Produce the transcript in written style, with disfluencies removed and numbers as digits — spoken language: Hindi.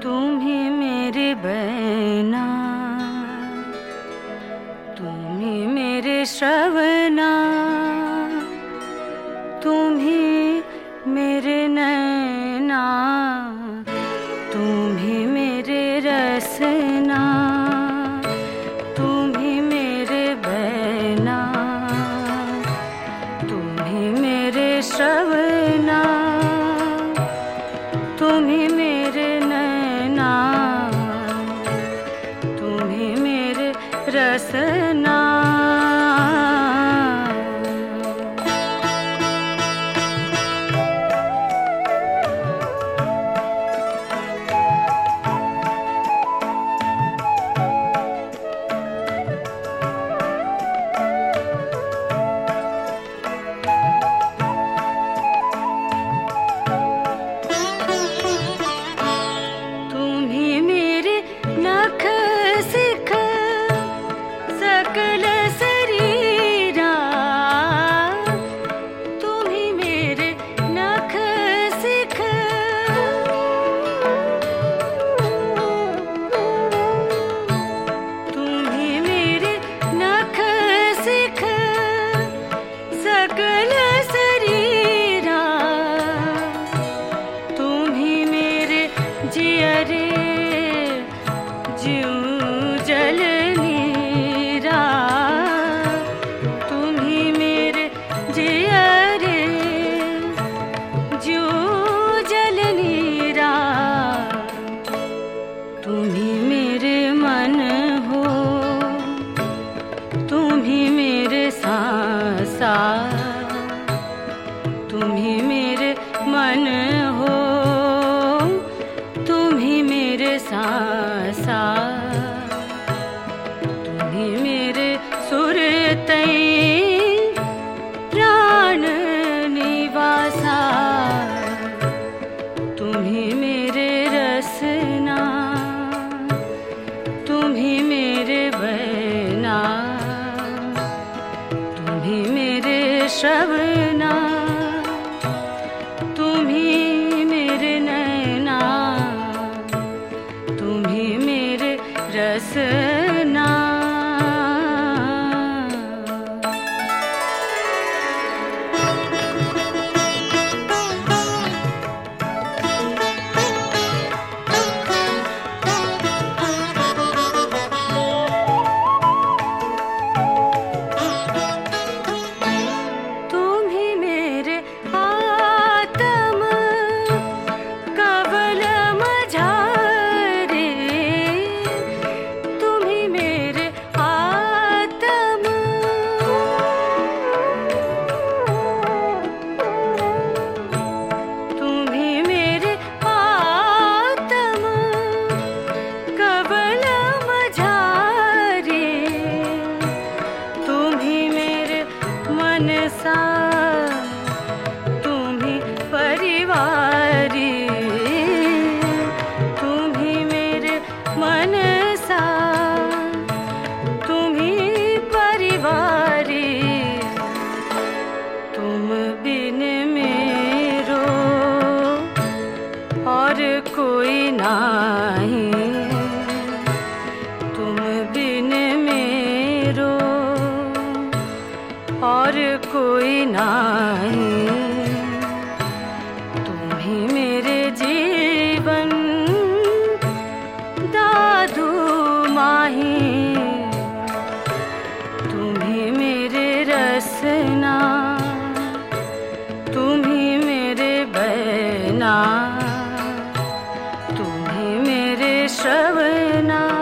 तुम्ही मेरे बैना, तुम्ही मेरे श्रवणा, तुम्ही मेरे नैना, तुम्ही मेरे रसना, तुम्ही मेरे बैना, तुम्ही मेरे श्रवणा, तुम्ही मेरे नैना, तुम्ही मेरे रसना। सकल शरीरा, तुम्ही मेरे नख सिख, तुम्ही मेरे नख सिख, सकल शरीरा, तुम्ही मेरे जियरे जीव जल तुम्ही मेरे मन हो, तुम्ही मेरे सांसा, तुम्ही मेरे मन हो, तुम्ही मेरे सांसा, तुम्ही मेरे सुरतै प्राण निवासा, तुम्ही मेरे रसना, तुम्ही मेरे बैना, तुम्ही मेरे श्रवणा, तुम्ही मेरे नैना, तुम्ही मेरे रसना। तुम्ही परिवारी, तुम्ही मेरे मनसा, तुम्ही परिवारी, तुम बिन मेरो और कोई नाही, तुम बिन मेरो और कोई नहीं, तुम्ही मेरे जीवन दादू माही, तुम्ही मेरे रसना, तुम्ही मेरे बैना, तुम्ही मेरे श्रवणा।